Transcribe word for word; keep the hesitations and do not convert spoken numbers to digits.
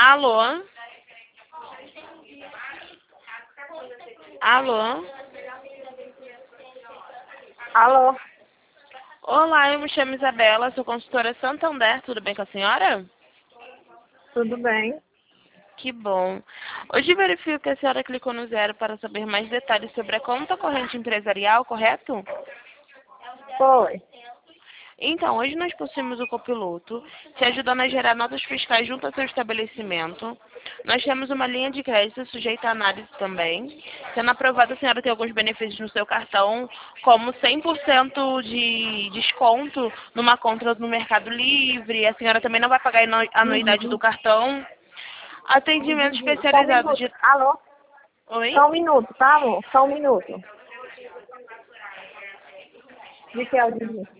Alô? Alô? Alô, Olá, eu me chamo Isabela, sou consultora Santander, tudo bem com a senhora? tudo bem? Que bom. Hoje verifico que a senhora clicou no zero para saber mais detalhes sobre a conta corrente empresarial, correto? Foi. Então, hoje nós possuímos o copiloto, te ajudando a gerar notas fiscais junto ao seu estabelecimento. Nós temos uma linha de crédito sujeita à análise também. Sendo aprovada, a senhora tem alguns benefícios no seu cartão, como cem por cento de desconto numa compra no Mercado Livre. A senhora também não vai pagar a anuidade do Uhum. cartão. Atendimento Só um especializado minuto. de... Alô? Oi? Só um minuto, tá, amor? Só um minuto. De que é o